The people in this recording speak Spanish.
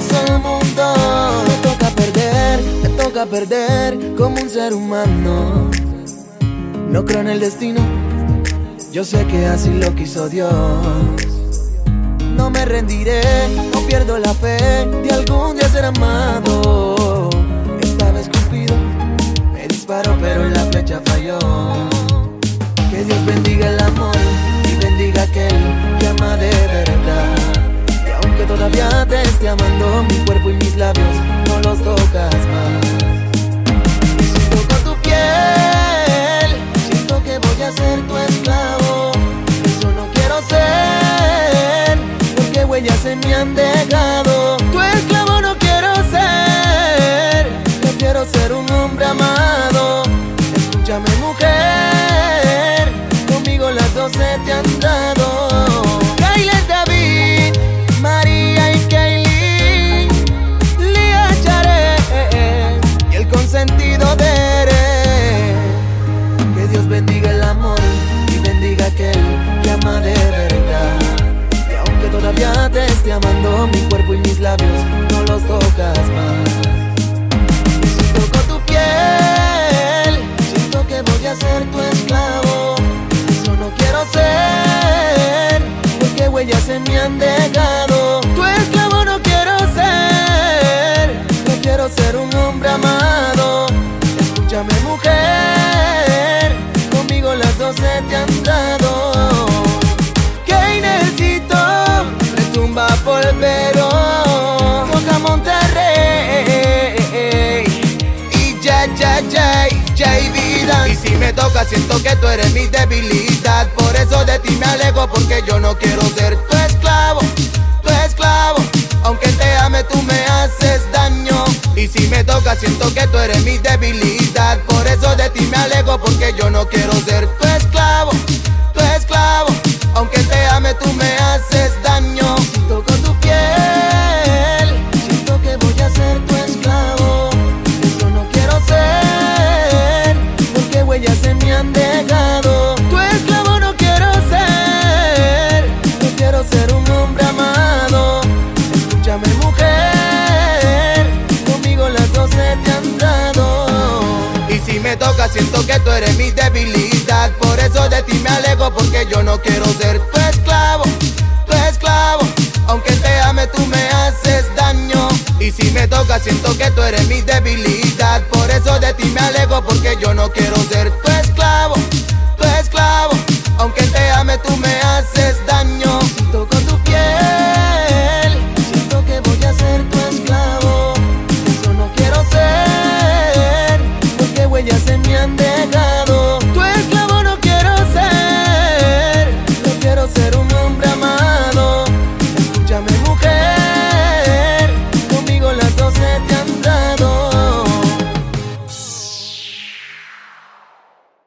el mundo. Me toca perder como un ser humano. No creo en el destino, yo sé que así lo quiso Dios. No me rendiré, no pierdo la fe de algún día ser amado. Esta vez Cupido me disparó pero la flecha falló. Que Dios bendiga el amor y bendiga aquel que ama de verdad. Y aunque todavía te esté amando, mi cuerpo y mis labios no los tocas más. Y si toco tu piel, siento que voy a ser tu esclavo. Eso no quiero ser, porque huellas se me han dejado. Tu esclavo no quiero ser, prefiero ser un hombre amado. Escúchame, mujer, conmigo las dos se te han dado. Kyle, David, María y Kaylee, Lía Charé y el consentido de Ere. Que Dios bendiga el amor y bendiga aquel que ama de verdad. Y aunque todavía te esté amando, mi cuerpo y mis labios no los tocas más. Y si toco tu piel, siento que voy a ser tu esclavo. Eso no quiero ser, porque huellas se me han dejado. Tu esclavo no quiero ser, prefiero ser un hombre amado. Escúchame, mujer, conmigo las dos se te han dado. Que necesito, retumba polvero, toca Monterrey y ya vida. Y si me toca siento que tú eres mi debilidad. Por eso de ti me alejo, porque yo no quiero ser tu esclavo, tu esclavo. Aunque te ame tú me haces daño. Y si me toca siento que tú eres mi debilidad. Por eso de ti me alejo, porque yo no quiero ser tu esclavo, tu esclavo. Aunque te ame tú me haces daño. Si toco tu piel, siento que voy a ser tu esclavo. Eso no quiero ser, porque huellas se me han dejado. Tu esclavo no quiero ser, prefiero ser un hombre amado. Escúchame, mujer, conmigo las dos se te han dado. Y si me toca siento que tú eres mi debilidad. Por eso de ti me alejo, porque yo no quiero ser tu esclavo, tu esclavo. Aunque te ame tú me haces daño. Y si me toca siento que tú eres mi debilidad. Por eso de ti me alejo, porque yo no quiero ser